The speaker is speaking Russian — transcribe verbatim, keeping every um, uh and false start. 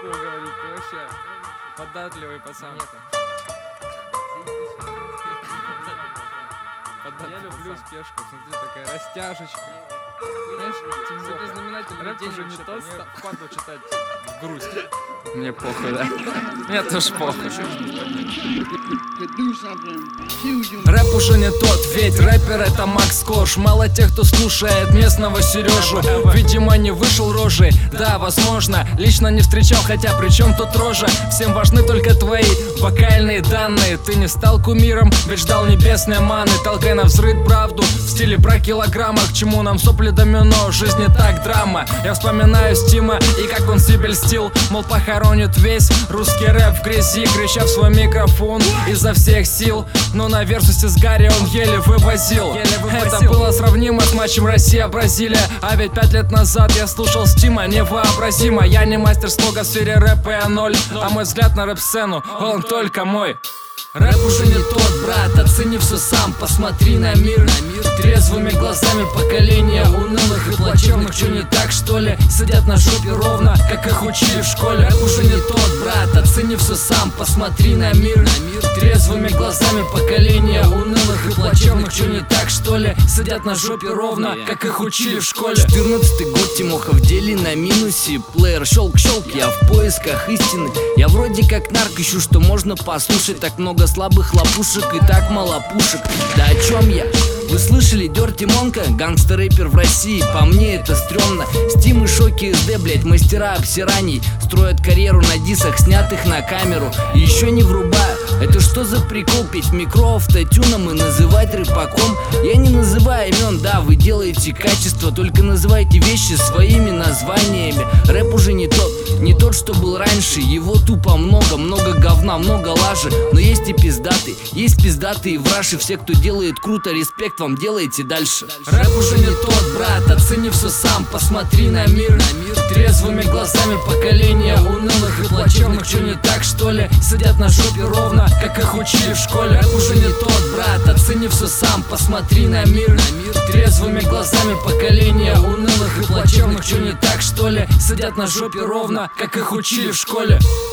пешку говорить, ты вообще податливый пацан. Я люблю спешку, смотри, такая растяжечка. Знаешь, сегодня знаменательный день уже не то, впадло читать в грусть. Мне похуй, да? Мне тоже похуй. Рэп уже не тот, ведь рэпер это Макс Корж. Мало тех, кто слушает местного Сережу. Видимо, не вышел рожей, да, возможно. Лично не встречал, хотя при чем тут рожа? Всем важны только твои вокальные данные. Ты не стал кумиром, ведь ждал небесной маны. Толкай на взрыв правду в стиле про килограмма. К чему нам сопли домино, жизнь не так драма. Я вспоминаю Стима и как он себе льстил, мол, похоронит весь русский рэп в грязи, крича в свой микрофон изо всех сил. Но на версусе с Гарри он еле вывозил. еле вывозил Это было сравнимо с матчем Россия-Бразилия. А ведь пять лет назад я слушал Стима, невообразимо. Я не мастер слога в сфере рэпа, я ноль, а мой взгляд на рэп-сцену, он только мой. Рэп уже не тот, брат, оцени все сам, посмотри на мир, на мир трезвыми глазами поколения унылых и плачевных. Что не так, что ли? Сидят на жопе ровно, как их учили в школе. Рэп уже не тот, брат, оцени все сам, посмотри на мир, на мир трезвыми глазами поколения унылых и плачевных. Что не так, что ли? Сидят на жопе ровно, как их учили в школе. Четырнадцатый год, Тимоха в деле на минусе. Плеер щелк-щелк, я в поисках истины. Я вроде как нарк ищу, что можно послушать. Так много слабых лопушек и так мало пушек. Да о чем я? Вы слышали Дёрти Монка? Гангстер-рэпер в России, по мне это стрёмно. Стим и Шоки СД, блять, мастера обсираний. Строят карьеру на дисах, снятых на камеру. И еще не врубаю. Это что за прикол? Петь микро автотюном и называть рэпаком? Я не называю имен, да, вы делаете качество. Только называйте вещи своими названиями. Рэп уже не тот, не тот, что был раньше. Его тупо много, много говна, много лажи. Но есть и пиздаты, есть пиздатые враши. Все, кто делает круто, респект вам, делайте дальше. Рэп уже не тот, брат, оцени все сам, посмотри на мир, на мир трезвыми глазами поколения унылых и плачевных. Что не так, что ли? Сидят на жопе ровно, как их учили в школе. Рэп уже не тот, брат, оцени все сам, посмотри на мир, на мир трезвыми глазами поколения унылых и плачевных. Что не так, что ли? Сидят на жопе ровно, как их учили в школе.